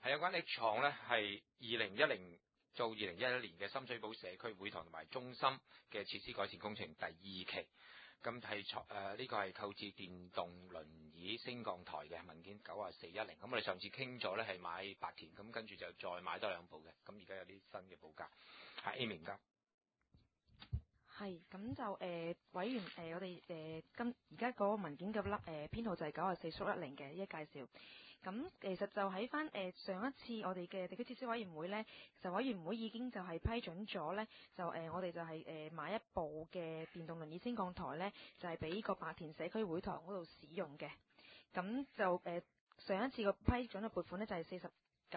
係有關力創咧，係2010到2011年嘅深水埗社區會堂同埋中心嘅設施改善工程第2期。咁係呢個係購置電動輪椅升降台嘅文件94110。咁我哋上次傾咗咧係買白田，咁跟住就再買多2部嘅。咁而家有啲新嘅報價，係 Amy 唔該。 係，咁就委員我哋而家嗰個文件嘅編號就係94/10嘅一介紹。咁其實就喺翻上一次我哋嘅地區設施委員會呢，其實委員會已經就係批准咗呢，就我哋就係買一部嘅電動輪椅升降台呢，就係俾個白田社區會堂嗰度使用嘅。咁就上一次個批准嘅撥款呢，就係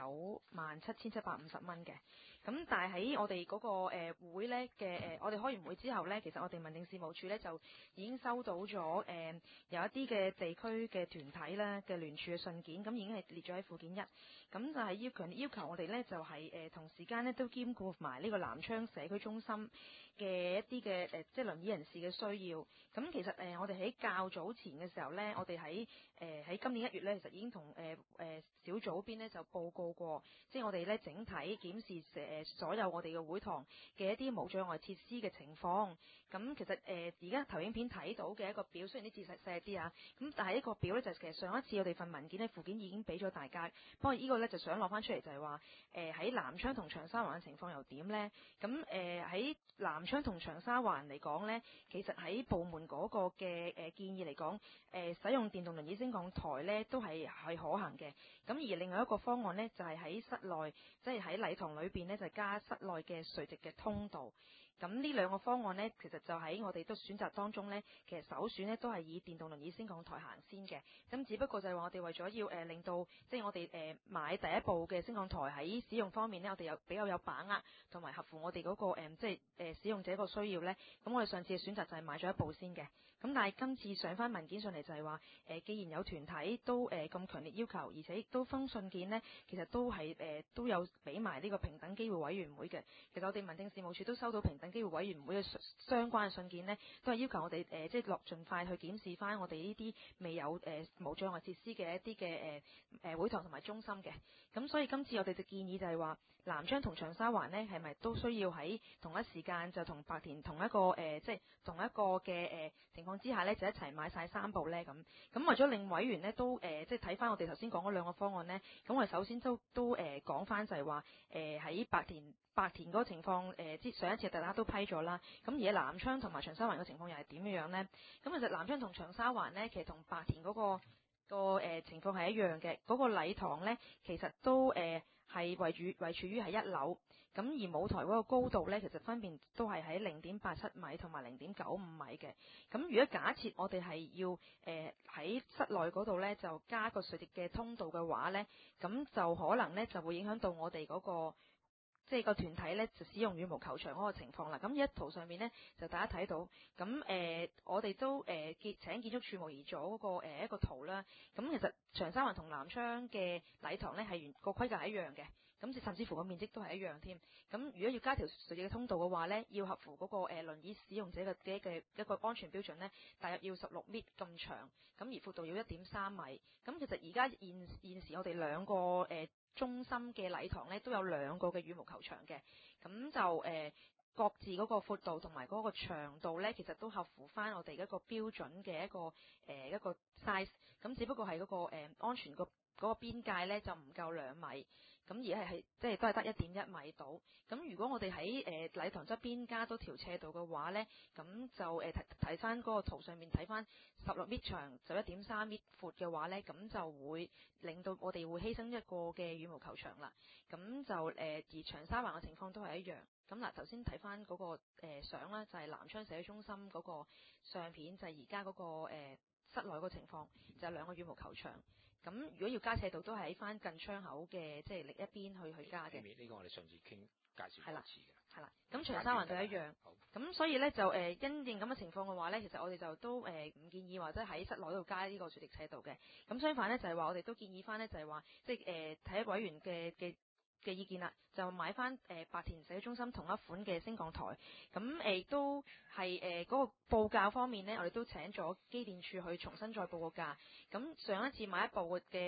497750蚊嘅。咁但係喺我哋嗰個會呢嘅我哋開完會之後呢，其實我哋民政事務處呢就已經收到咗有一啲嘅地區嘅團體呢嘅聯署嘅信件，咁已經係列咗喺附件1。咁就係要求我哋呢，就係同時間呢都兼顧埋呢個南昌社區中心嘅一啲嘅即係輪椅人士嘅需要。咁其實我哋喺較早前嘅時候呢，我哋喺今年1月呢，其實已經同小組邊呢就報告過，即係我哋呢整體檢視所有我哋嘅會堂嘅一啲無障礙設施嘅情況。咁其實而家投影片睇到嘅一個表，雖然啲字細啲啊，咁但係呢個表呢，就其實上一次我哋份文件呢附件已經俾咗大家，不過呢個呢，就想攞翻出嚟，就係話喺南昌同長沙灣嘅情況又點呢？咁喺南昌同長沙灣嚟講呢，其實喺部門嗰個嘅建議嚟講，使用電動輪椅升降台呢都係可行嘅。咁而另外一個方案呢，就係喺室內，即係喺禮堂裏邊呢，就加室內嘅垂直嘅通道。咁呢2個方案呢，其實就喺我哋都選擇當中呢，其實首選呢都係以電動輪椅升降台行先嘅。咁只不過就係話我哋為咗要令到即係我哋買第一部嘅升降台喺使用方面呢，我哋比較有把握，同埋合乎我哋嗰個即係使用者個需要呢。咁我哋上次嘅選擇就係買咗一部先嘅。咁但係今次上翻文件上嚟就係話既然有團體都咁強烈要求，而且都封信件呢，其實都係都有俾埋呢個平等機會委員會嘅。其實我哋民政事務處都收到平等機會委員會嘅相關嘅信件呢，都係要求我哋即係盡快去檢視翻我哋呢啲未有無障礙設施嘅一啲嘅會堂同埋中心嘅。咁所以今次我哋嘅建議就係話，南昌同長沙灣呢，係咪都需要喺同一時間就同白田同一個即係同一個嘅情況之下呢，就一齊買晒3部呢？咁為咗令委員呢都即係睇翻我哋頭先講嗰2個方案呢，咁我哋首先都講翻就係話喺白田嗰個情況上一次大家都批咗啦。咁而家南昌同埋長沙灣嘅情況又係點樣呢？咁其實南昌同長沙灣呢，其實同白田嗰個情況係一樣嘅。嗰個禮堂呢，其實都係位處於係1樓。咁而舞台嗰個高度呢，其實分別都係喺0.87米同埋0.95米嘅。咁如果假設我哋係要喺室內嗰度呢，就加個垂直嘅通道嘅話呢，咁就可能呢就會影響到我哋嗰個即係個團體呢，就使用羽毛球場嗰個情況啦。咁呢一圖上面呢，就大家睇到，咁我哋都請建築署模擬咗嗰個一個圖啦。咁其實長沙灣同南昌嘅禮堂呢，係個規格係一樣嘅，咁甚至乎個面積都係一樣添。咁如果要加條垂直嘅通道嘅話呢，要合乎嗰個輪椅使用者嘅一個安全標準呢，大約要16米咁長，咁而闊度要1.3米。咁其實而家現時我哋2個中心嘅禮堂呢，都有2個嘅羽毛球場嘅，咁就各自嗰個闊度同埋嗰個長度呢，其實都合乎翻我哋一個標準嘅一個 size， 咁只不過係嗰個安全嗰個邊界呢，就唔夠2米，咁而係即係都係得1.1米到。咁如果我哋喺禮堂側邊加多條斜道嘅話呢，咁就睇翻嗰個圖上面睇翻16米長就1.3米闊嘅話呢，咁就會令到我哋會犧牲一個嘅羽毛球場啦。咁就而長沙灣嘅情況都係一樣。咁嗱，頭先睇翻嗰個相啦，就係南昌社區中心嗰個相片，就係而家嗰個室內嗰個情況，就係2個羽毛球場。咁如果要加斜道，都係喺翻近窗口嘅即係另一邊去加嘅。 呢個我哋上次介紹過一次嘅。 係啦，咁長沙灣就一樣。咁所以咧就因應咁嘅情況嘅話咧，其實我哋就都唔建議或者喺室內度加呢個垂直斜道嘅。咁相反咧就係話我哋都建議翻咧就係話即係睇委員嘅意見啦，就買翻白田社區中心同一款嘅升降台。咁都係嗰個報價方面呢，我哋都請咗機電處去重新再報個價。咁上一次買一部嘅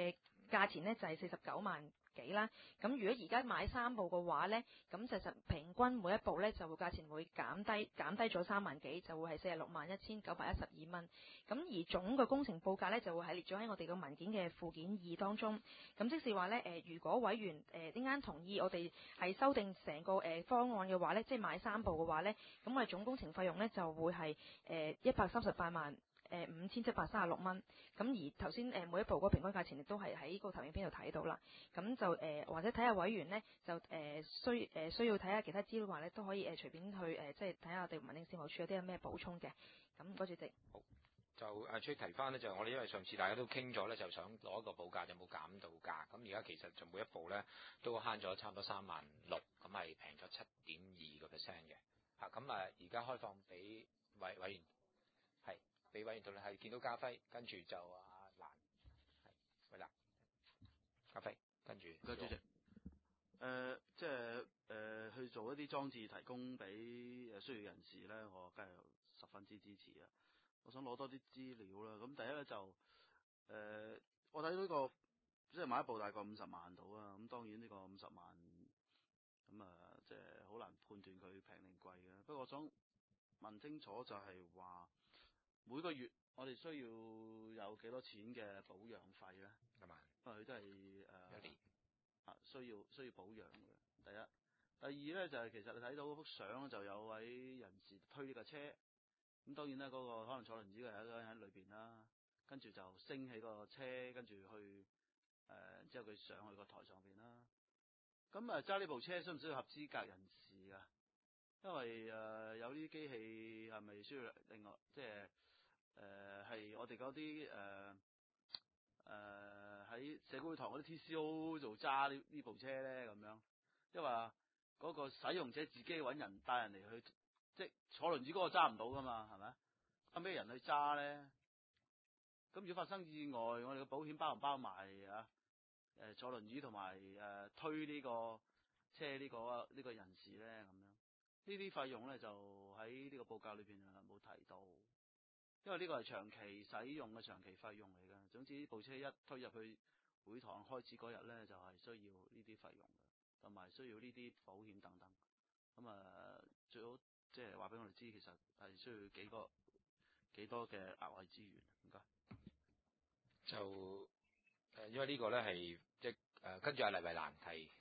價錢咧就係49萬幾啦。咁如果而家買3部嘅話咧，咁其實平均每一部咧就會價錢會減低咗3萬幾，就會係461912蚊。咁而總嘅工程報價咧就會係列咗喺我哋個文件嘅附件2當中。咁即是話咧如果委員陣間同意我哋係修訂成個方案嘅話咧，即係買3部嘅話咧，咁我哋總工程費用咧就會係138萬5736蚊。咁而頭先每一部嗰個平均價錢亦都係喺個投影片度睇到啦。咁就或者睇下委員咧就需要睇下其他資料話咧，都可以隨便去即係睇下我哋民政事務處有啲有咩補充嘅。咁多謝主席。 好，就出提翻咧，就我哋因為上次大家都傾咗咧，就想攞一個報價有冇減到價。咁而家其實就每一部咧都慳咗差唔多3萬6，咁係平咗7.2%嘅。咁而家開放俾委員。俾委員同你係見到家輝，跟住就阿蘭，係啦，家輝，跟住。 主席，即係去做一啲裝置提供俾需要人士咧，我梗係十分之支持啊！我想攞多啲資料啦。咁第一咧就我睇到呢個即係買一部大概50萬到啊。咁當然呢個50萬咁即係好難判斷佢平定貴嘅。不過我想問清楚就係話，每個月我哋需要有幾多錢嘅保養費咧？ 係嘛？ 因為佢都係一年需要保養嘅。第一，第二咧就係其實你睇到幅相就有位人士推呢個車，咁當然咧嗰個可能坐輪椅嘅係一個人喺裏邊啦，跟住就升起個車，跟住去之後佢上去個台上邊啦。咁揸呢部車需唔需要合資格人士啊？因為有呢啲機器係咪需要另外即係係我哋嗰啲喺社會堂嗰啲 TCO 做揸呢部車咧咁樣，因為嗰個使用者自己揾人帶人嚟去，即係坐輪椅嗰個揸唔到噶嘛，係咪？咁咩人去揸咧？咁如果發生意外，我哋嘅保險包唔包埋坐輪椅同埋推呢個車呢個人士咧咁樣？呢啲費用咧就喺呢個報價裏邊冇提到，因為呢個係長期使用嘅長期費用嚟嘅。總之呢部車一推入去會堂開始嗰日咧，就係需要呢啲費用嘅，同埋需要呢啲保險等等。咁最好即係話俾我哋知，其實係需要幾多嘅額外資源。唔該。 就因為呢個咧係即跟住阿黎慧蘭係。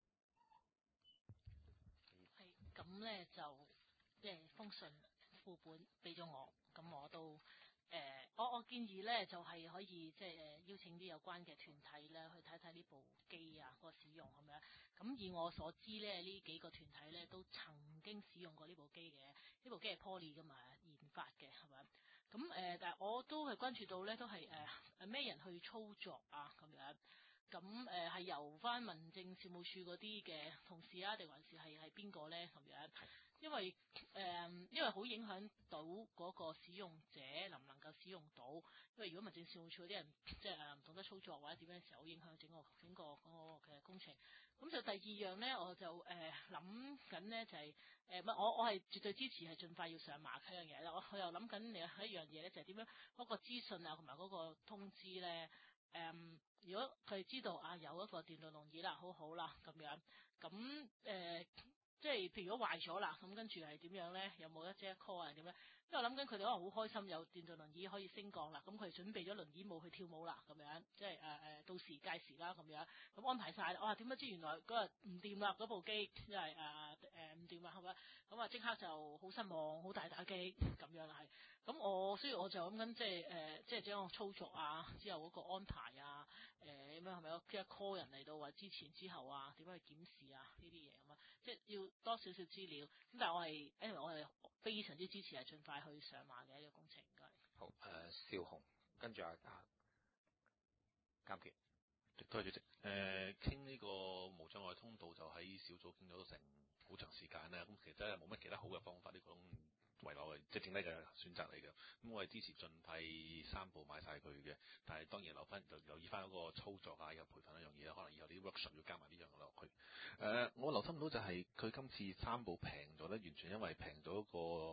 咁咧就即係封信副本俾咗我，咁我都我建議咧就係可以即係邀請啲有關嘅團體咧去睇睇呢部機啊個使用係咪啊？咁以我所知咧，呢幾個團體咧都曾經使用過呢部機嘅，呢部機係 Poly 噶嘛研發嘅係咪？咁但係我都係關注到咧，都係咩人去操作啊咁樣？咁係由翻民政事務處嗰啲嘅同事啊，定還是係邊個咧咁樣？因為好影響到嗰個使用者能唔能夠使用到，因為如果民政事務處嗰啲人即係唔懂得操作或者點樣嘅時候，好影響整個嗰個嘅工程。咁就第二樣咧，我就諗緊咧就係我係絕對支持係盡快要上馬嗰樣嘢啦。我又諗緊另一樣嘢咧，就係點樣嗰個資訊啊同埋嗰個通知咧。如果佢知道有一個電動輪椅啦，好啦咁樣，咁即係譬如如果壞咗啦，咁跟住係點樣咧？有冇一即 call 啊？點樣？因為我諗緊佢哋可能好開心有電動輪椅可以升降啦，咁佢哋準備咗輪椅舞去跳舞啦，咁樣即係到時計時啦咁樣，咁安排晒。哇！點不知原來嗰日唔掂啦，嗰部機因為唔掂啦，係咪？咁即刻就好失望，好大打擊咁樣啦，係。咁所以我就諗緊即係將個操作啊，之後嗰個安排啊，咁樣係咪有即係 call 人嚟到或者之前之後啊，點樣去檢視啊呢啲嘢咁啊？即係要多少少資料。咁但係我係非常之支持係盡快去上馬嘅呢個工程。應該好邵紅，跟住監決。 多謝主席。傾呢個無障礙通道就喺小組傾咗成好長時間啦。咁其實真係冇乜其他好嘅方法，呢個唯有即係剩低嘅選擇嚟嘅。咁我係支持盡快3部買晒佢嘅，但係當然留意翻嗰個操作啊，有培訓一樣嘢，可能以後啲 workshop 要加埋呢樣落去。我留心到就係佢今次3部平咗咧，完全因為平咗個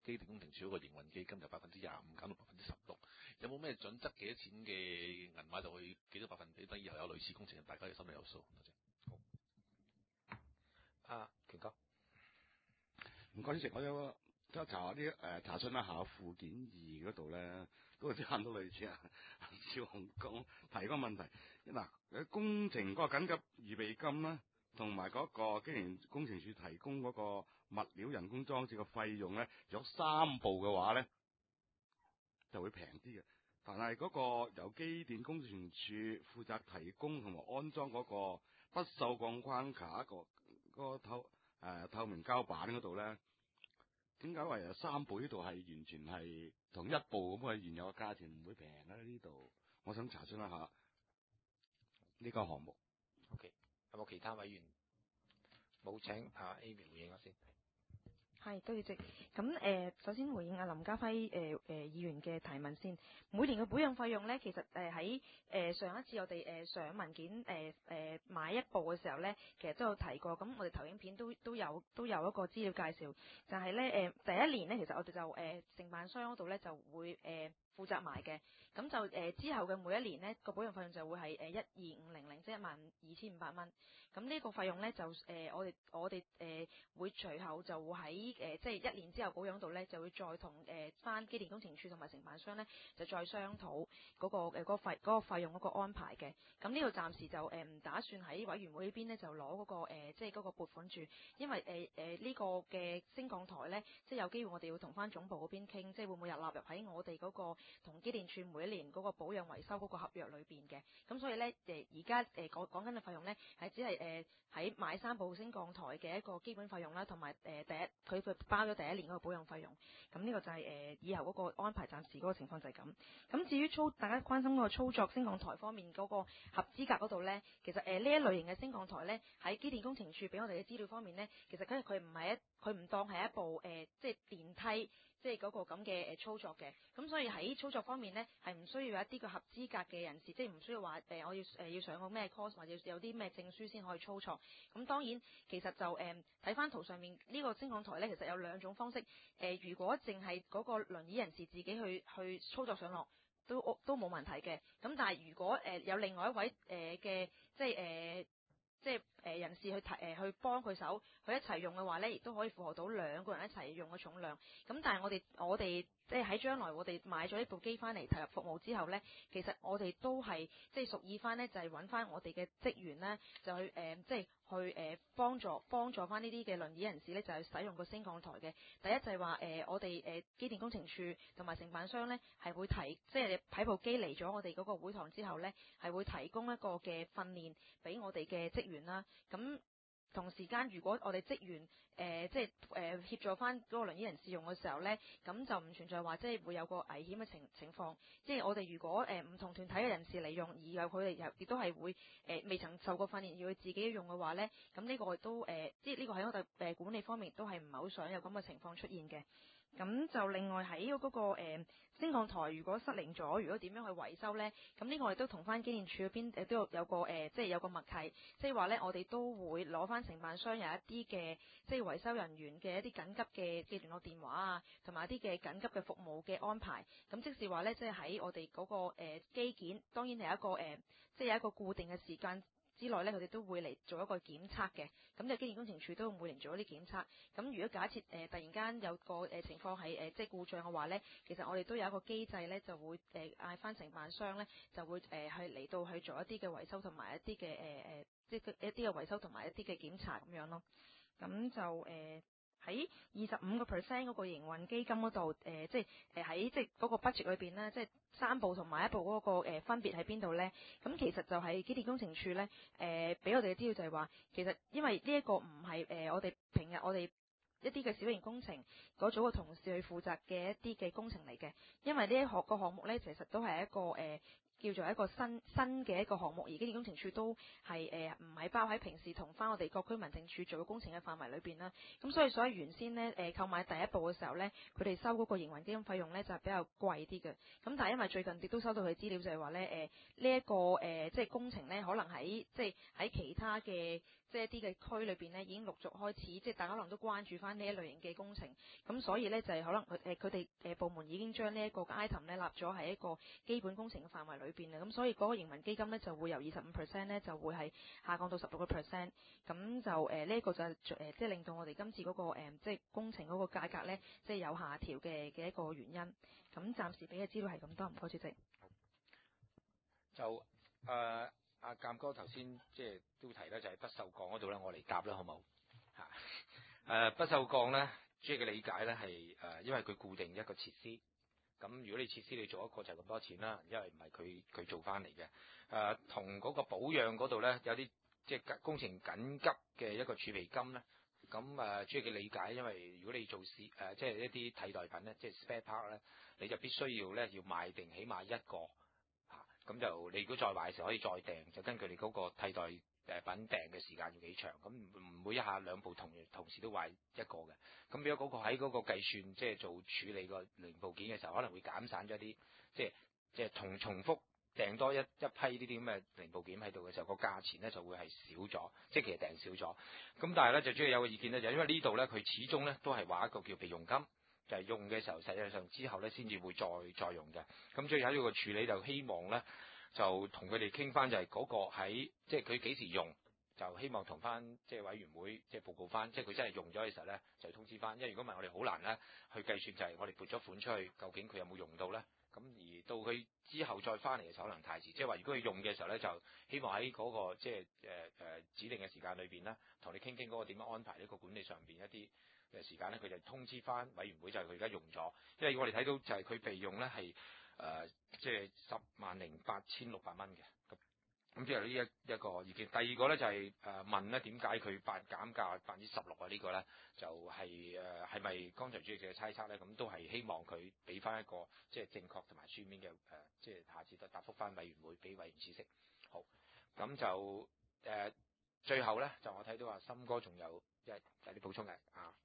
機電工程署嗰個營運基金由25%減到16%，有冇咩準則幾多錢嘅銀碼就去幾多百分比？等以後有類似工程，大家要心裏有數。多謝。 好，權哥， 唔該，主席，我有查查詢一下附件2嗰度咧，都係差唔多類似啊。邵雄講提個問題，嗱，工程嗰個緊急預備金啦，同埋嗰個機電工程署提供嗰個物料人工裝置嘅費用咧，有3步嘅話咧，就會平啲嘅。但係嗰個由機電工程署負責提供同埋安裝嗰個不鏽鋼框架嗰個透明膠板嗰度咧，點解話有3步？呢度係完全係同1步咁嘅原有嘅價錢唔會平咧？呢度我想查詢一下呢個項目。 OK， 有冇其他委員？冇，請Amy 回應下先。 係，多謝。咁首先回應阿林家輝議員嘅提問先。每年嘅保養費用咧，其實喺上一次我哋上文件買一部嘅時候咧，其實都有提過。咁我哋投影片都有一個資料介紹，就係咧第一年咧，其實我哋就承辦商嗰度咧就會負責埋嘅。咁就之後嘅每一年咧個保養費用就會係12500，即係12500蚊。咁呢個費用咧就我哋會隨後就會喺即係1年之後保養度咧，就會再同翻機電工程署同埋承辦商咧就再商討嗰個費用嗰個安排嘅。咁呢度暫時就唔打算喺委員會呢邊咧就攞嗰個即係嗰個撥款住，因為呢個嘅升降台咧，即係有機會我哋要同翻總部嗰邊傾，即係會唔會納入喺我哋嗰個同機電署每一年嗰個保養維修嗰個合約裏邊嘅。咁所以咧而家講緊嘅費用咧係只係喺買3部升降台嘅一個基本費用啦，同埋佢包咗第一年嗰個保養費用。咁呢個就係以後嗰個安排，暫時嗰個情況就係咁。咁至於大家關心嗰個操作升降台方面嗰個合資格嗰度咧，其實呢一類型嘅升降台咧，喺機電工程署俾我哋嘅資料方面咧，其實佢唔當係一部即係電梯。即係嗰個咁嘅操作嘅，咁所以喺操作方面咧，係唔需要有一啲個合資格嘅人士，即係唔需要話我要上個咩 course 或者有啲咩證書先可以操作。咁當然其實就睇翻圖上面呢個升降台咧，其實有2種方式。如果淨係嗰個輪椅人士自己去操作上落，都冇問題嘅。咁但係如果有另外一位嘅即係人士去幫佢手，去一齊用嘅話咧，亦都可以負荷到2個人一齊用嘅重量。咁但係我哋即係喺將來我哋買咗呢部機翻嚟投入服務之後咧，其實我哋都係即係屬意翻咧，就係揾翻我哋嘅職員咧，就去即係去幫助翻呢啲嘅輪椅人士咧，就係使用個升降台嘅。第一就係話我哋機電工程署同埋承辦商咧係會即係睇部機嚟咗我哋嗰個會堂之後咧，係會提供一個嘅訓練俾我哋嘅職員啦。咁同時間，如果我哋職員即係協助翻嗰個輪椅人士用嘅時候咧，咁就唔存在話即係會有個危險嘅情況。即係我哋如果唔同團體嘅人士嚟用，而有佢哋亦都係會未曾受過訓練要佢自己用嘅話咧，咁呢個亦都即係呢個喺我哋管理方面都係唔係好想有咁嘅情況出現嘅。咁就另外喺嗰個升降台如果失靈咗，如果點樣去維修咧？咁呢個我哋都同翻機電署嗰邊都有個即係有個默契，即係話咧我哋都會攞翻承辦商有一啲嘅即係維修人員嘅一啲緊急嘅聯絡電話啊，同埋一啲嘅緊急嘅服務嘅安排。咁即是話咧，即係喺我哋嗰個機件，當然係一個即係有一個固定嘅時間之內咧，佢哋都會嚟做一個檢測嘅。咁就機電工程署都會嚟做一啲檢測。咁如果假設突然間有個情況係即係故障嘅話咧，其實我哋都有一個機制咧，就會嗌翻承辦商咧，就會去嚟到去做一啲嘅維修同埋一啲嘅即係一啲嘅維修同埋一啲嘅檢查咁樣咯。咁就喺25% 嗰個營運基金嗰度，即係喺即係嗰個 budget 裏邊咧，即係3部同埋1部嗰個分別喺邊度咧？咁其實就係機電工程署咧，俾我哋嘅資料就係話，其實因為呢一個唔係我哋平日我哋一啲嘅小型工程嗰組嘅同事去負責嘅一啲嘅工程嚟嘅，因為呢個項目咧，其實都係一個叫做一個新嘅一個項目，而機電工程署都係唔係包喺平時同翻我哋各區民政處做嘅工程嘅範圍裏邊啦。咁所以原先咧購買第一部嘅時候咧，佢哋收嗰個營運基金費用咧就係比較貴啲嘅。咁但係因為最近亦都收到佢資料就係話咧呢一個即係工程咧可能喺即係喺其他嘅即係一啲嘅區裏邊咧，已經陸續開始，即係大家可能都關注翻呢一類型嘅工程。咁所以咧就係可能佢哋部門已經將呢一個 item 咧立咗喺一個基本工程嘅範圍裏邊啦。咁所以嗰個營運基金咧就會由25%咧就會係下降到16%。咁就呢一個就係即係令到我哋今次嗰個即係工程嗰個價格咧即係有下調嘅一個原因。咁暫時俾嘅資料係咁多，唔該主席。 就阿鑑哥頭先即係都提咧，就係不鏽鋼嗰度咧，我嚟答啦，好冇嚇？不鏽鋼咧，主要嘅理解咧係因為佢固定一個設施，咁如果你設施你做一個就係咁多錢啦，因為唔係佢做翻嚟嘅。同嗰個保養嗰度咧有啲即係工程緊急嘅一個儲備金咧，咁主要嘅理解，因為如果你做即係一啲替代品咧，即係 spare part 咧，你就必須要買定起碼一個。咁就你如果再壞嘅時候可以再訂，就根據你嗰個替代品訂嘅時間要幾長，咁唔會一下兩部同時都壞一個嘅。咁如果嗰個喺嗰個計算即係做處理個零部件嘅時候，可能會減散咗啲即係重複訂多一批呢啲咁嘅零部件喺度嘅時候，個價錢咧就會係少咗，即係其實訂少咗。咁但係咧就主要有個意見咧，就因為呢度咧佢始終咧都係話一個叫備用金。就係用嘅時候，實際上之後咧先至會再用嘅。咁所以喺呢個處理就希望咧，就同佢哋傾翻，就係嗰個喺即係佢幾時用，就希望同翻即係委員會即係報告翻，即係佢真係用咗嘅時候咧，就通知翻。因為如果唔係，我哋好難咧去計算，就係我哋撥咗款出去，究竟佢有冇用到咧？咁而到佢之後再翻嚟嘅時候，可能太遲。即係話，如果佢用嘅時候咧，就希望喺嗰個即係指定嘅時間裏邊咧，同你傾嗰個點樣安排呢個管理上邊一啲嘅時間咧，佢就通知翻委員會，就係佢而家用咗。因為我哋睇到就係佢備用咧係即係10,08,600蚊嘅。咁即係呢一個意見。第二個咧就係問咧點解佢減價16%啊？呢個咧就係咪剛才主席嘅猜測咧？咁都係希望佢俾翻一個即係正確同埋書面嘅即係下次答覆翻委員會，俾委員知識。好，咁就最後咧就我睇到話森哥仲有啲補充嘅啊。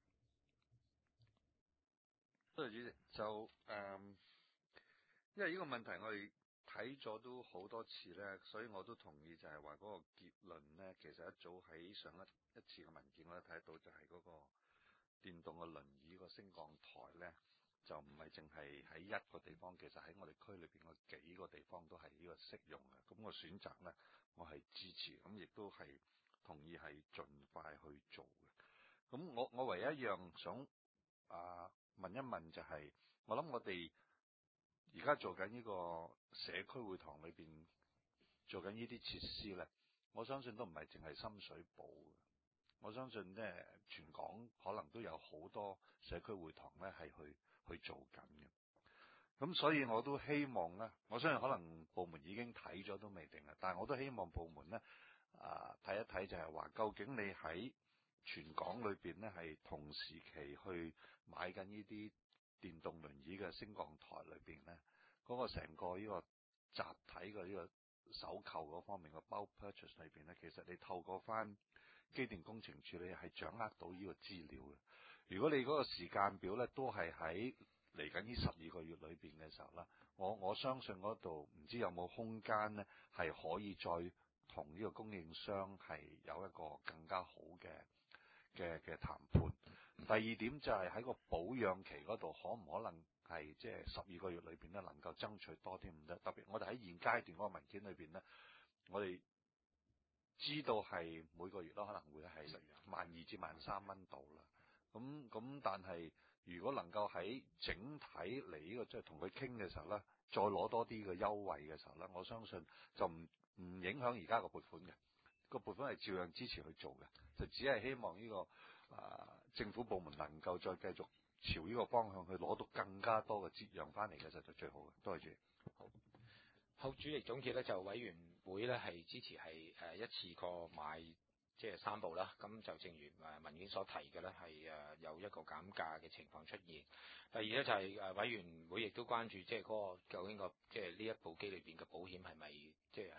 多謝主席。就因為呢個問題我哋睇咗都好多次咧，所以我都同意就係話嗰個結論咧，其實一早喺上一次嘅文件我都睇到，就係嗰個電動嘅輪椅個升降台咧，就唔係淨係喺一個地方，其實喺我哋區裏邊個幾個地方都係呢個適用嘅。咁個選擇咧，我係支持，咁亦都係同意係盡快去做嘅。咁我唯一一樣想問一問就係，我諗我哋而家做緊呢個社區會堂裏邊做緊呢啲設施咧，我相信都唔係淨係深水埗嘅，我相信咧全港可能都有好多社區會堂咧係去做緊嘅。咁所以我都希望咧，我相信可能部門已經睇咗都未定嘅，但係我都希望部門咧睇一睇，就係話究竟你喺全港裏邊咧係同時期去買緊呢啲電動輪椅嘅升降台裏邊咧，嗰個成個呢個集體嘅呢個首購嗰方面嘅bulk purchase 裏邊咧，其實你透過翻機電工程署你係掌握到呢個資料嘅。如果你嗰個時間表咧都係喺嚟緊呢12個月裏邊嘅時候啦，我相信嗰度唔知有冇空間咧係可以再同呢個供應商係有一個更加好嘅談判。第二點就係喺個保養期嗰度，可唔可能係即係12個月裏邊咧能夠爭取多啲唔得？特別我哋喺現階段嗰個文件裏邊咧，我哋知道係每個月都可能會係12,000至13,000蚊度啦。咁但係如果能夠喺整體嚟呢個即係同佢傾嘅時候咧，再攞多啲嘅優惠嘅時候咧，我相信就唔影響而家個撥款嘅，個撥款係照樣支持去做嘅，就只係希望呢個政府部門能夠再繼續朝呢個方向去攞到更加多嘅折讓翻嚟嘅，就最好嘅。多謝主席。 好，主席總結咧，就委員會咧係支持係一次過買即係3部啦。咁就正如文件所提嘅咧，係有一個減價嘅情況出現。第二咧就係委員會亦都關注即係嗰個究竟個即係呢一部機裏邊嘅保險係咪即係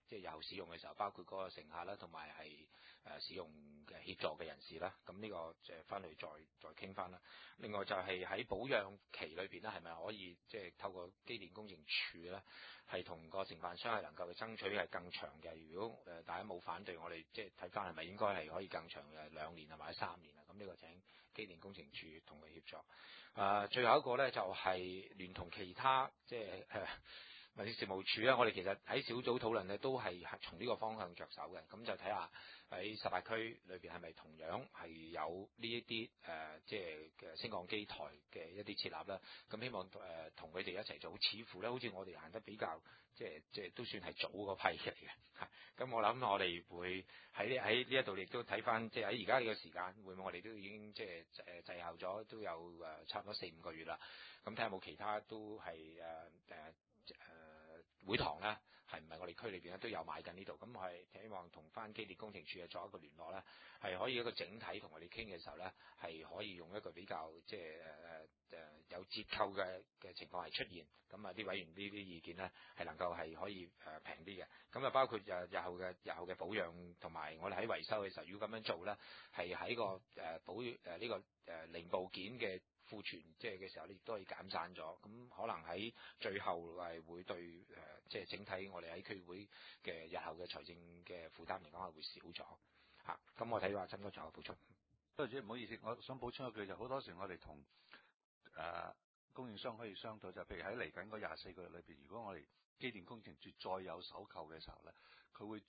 即係日後使用嘅時候，包括嗰個乘客啦，同埋係使用嘅協助嘅人士啦。咁呢個就翻去再傾翻啦。另外就係喺保養期裏邊咧，係咪可以即係透過機電工程署咧，係同個承辦商係能夠去爭取係更長嘅？如果大家冇反對，我哋即係睇翻係咪應該係可以更長嘅2年或者3年啊？咁呢個請機電工程署同佢協助。最後一個咧就係聯同其他即係民政事務處咧，我哋其實喺小組討論咧都係從呢個方向着手嘅。咁就睇下喺18區裏邊係咪同樣係有呢一啲即係嘅升降機台嘅一啲設立啦。咁希望同佢哋一齊做，似乎咧好似我哋行得比較即係都算係早嗰批嚟嘅。咁我諗我哋會喺呢一度亦都睇翻，即係喺而家呢個時間，會唔會我哋都已經即係滯後咗都有差唔多4-5個月啦。咁睇下有冇其他都係會堂咧，係唔係我哋區裏邊咧都有買緊呢度？咁我係希望同翻機電工程署啊作一個聯絡咧，係可以一個整體同我哋傾嘅時候咧，係可以用一個比較即係有折扣嘅情況係出現。咁啊啲委員呢啲意見咧係能夠係可以平啲嘅。咁啊包括日後嘅保養同埋我哋喺維修嘅時候，如果咁樣做咧，係喺個呢個零部件嘅庫存即係嘅時候，你亦都可以減散咗。咁可能喺最後係會對即係整體我哋喺區會嘅日後嘅財政嘅負擔嚟講係會少咗嚇。咁我睇話真哥仲有補充。 多謝主席，唔好意思，我想補充一句，就好多時我哋同供應商可以商討，就譬如喺嚟緊嗰24個月裏邊，如果我哋機電工程署再有首購嘅時候咧，佢會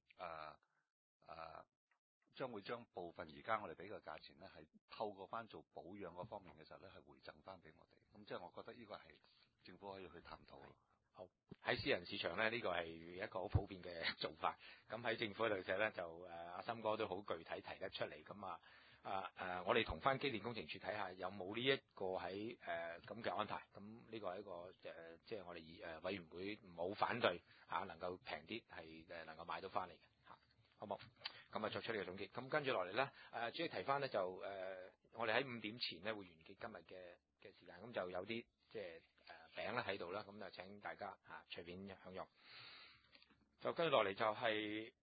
將部分而家我哋俾嘅價錢咧，係透過翻做保養嗰方面嘅時候咧，係回贈翻俾我哋。咁即係我覺得呢個係政府可以去探討。 好，喺私人市場咧，呢個係一個好普遍嘅做法。咁喺政府嗰度咧，就阿森哥都好具體提得出嚟。咁我哋同翻機電工程署睇下有冇呢一個喺咁嘅安排。咁呢個係一個即係我哋委員會唔好反對能夠平啲係能夠買到翻嚟嘅嚇，好冇？咁作出呢個總結。咁跟住落嚟咧，主要提翻咧就我哋喺5點前咧會完結今日嘅時間。咁就有啲即係餅咧喺度啦，咁就請大家隨便享用。就跟住落嚟就係